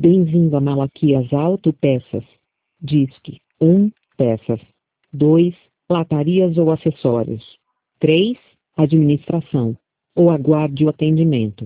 Bem-vindo a Malaquias Autopeças. Disque 1. Peças. 2. Latarias ou acessórios. 3. Administração. Ou aguarde o atendimento.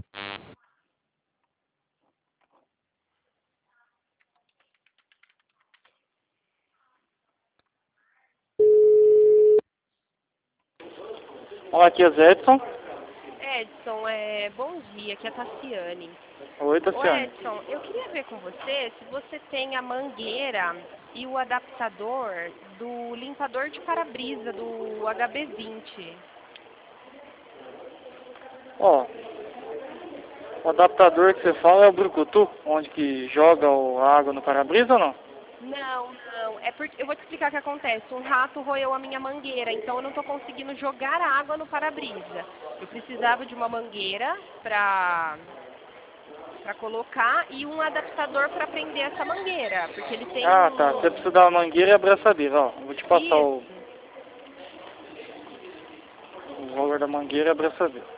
Malaquias Edson. Edson, bom dia, aqui é a Tassiane. Oi, Ô Tassiane. Edson, eu queria ver com você se você tem a mangueira e o adaptador do limpador de para-brisa do HB20. Ó, o adaptador que você fala é o brucutu, onde que joga a água no para-brisa ou não? Não, é porque eu vou te explicar o que acontece. Um rato roeu a minha mangueira, então eu não estou conseguindo jogar água no para-brisa. Eu precisava de uma mangueira para colocar e um adaptador para prender essa mangueira, porque ele tem Ah, tá. Você precisa da mangueira e a abraçadeira, ó. Vou te passar o valor da mangueira e a abraçadeira.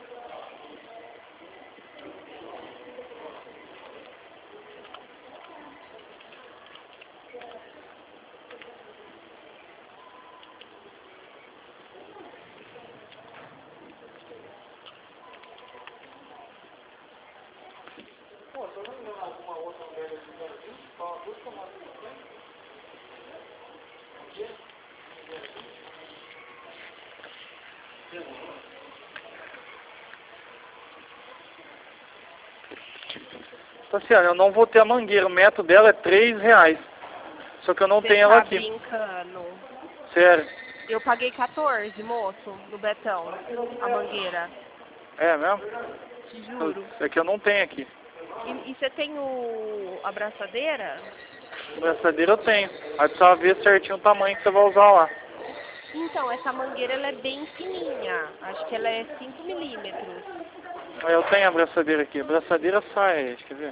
Tassiane, eu não vou ter a mangueira. O metro dela é R$3. Só que eu não tenho ela tá aqui. brincando. Sério. Eu paguei 14, moço, no Betão, a mangueira. É mesmo? Te juro. É que eu não tenho aqui. E você tem a abraçadeira? A abraçadeira eu tenho. Aí precisa ver certinho o tamanho que você vai usar lá. Então, essa mangueira ela é bem fininha. Acho que ela é 5 milímetros. Eu tenho a abraçadeira aqui. A abraçadeira sai, quer ver?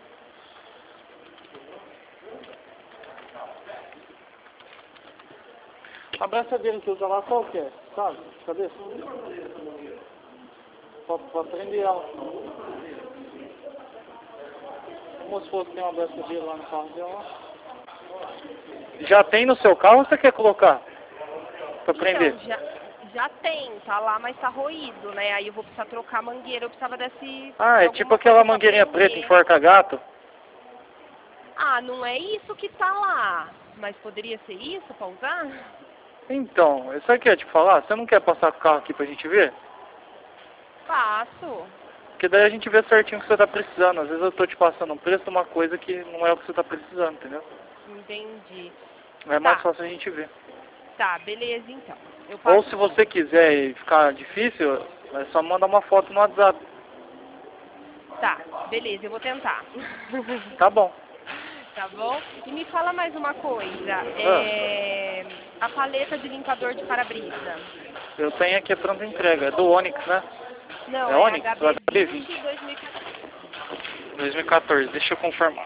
A abraçadeira que usa lá qual que é? Sabe? Cadê? Pra prender ela. O moço falou que tem uma abraçadeira lá no carro dela. Já tem no seu carro ou você quer colocar? Pra prender? Então, já tem, tá lá, mas tá roído, né? Aí eu vou precisar trocar a mangueira, eu precisava desse... Ah, é tipo aquela mangueirinha preta em forca-gato? Ah, não é isso que tá lá. Mas poderia ser isso pra usar? Então, isso aqui é te falar, você não quer passar com o carro aqui pra gente ver? Passo. Porque daí a gente vê certinho o que você tá precisando. Às vezes eu tô te passando um preço de uma coisa que não é o que você tá precisando, entendeu? Entendi. É mais fácil a gente ver. Tá, beleza então. Eu Ou passo se você quiser e ficar difícil, é só mandar uma foto no WhatsApp. Tá, beleza, eu vou tentar. Tá bom. Tá bom? E me fala mais uma coisa. A paleta de limpador de para-brisa. Eu tenho aqui a pronta entrega. É do Onix, né? Não, É é Onix? Do HB20 HB20. 2014. 2014, deixa eu confirmar.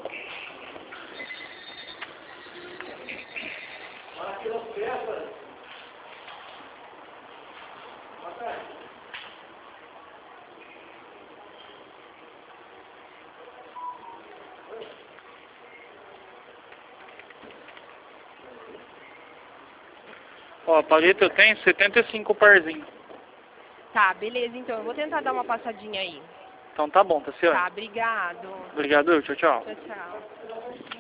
Ó, a paleta eu tenho 75 parzinho. Tá, beleza então. Eu vou tentar dar uma passadinha aí. Então tá bom, Tassiane. Tá, obrigado. Obrigado, tchau, tchau. Tchau, tchau.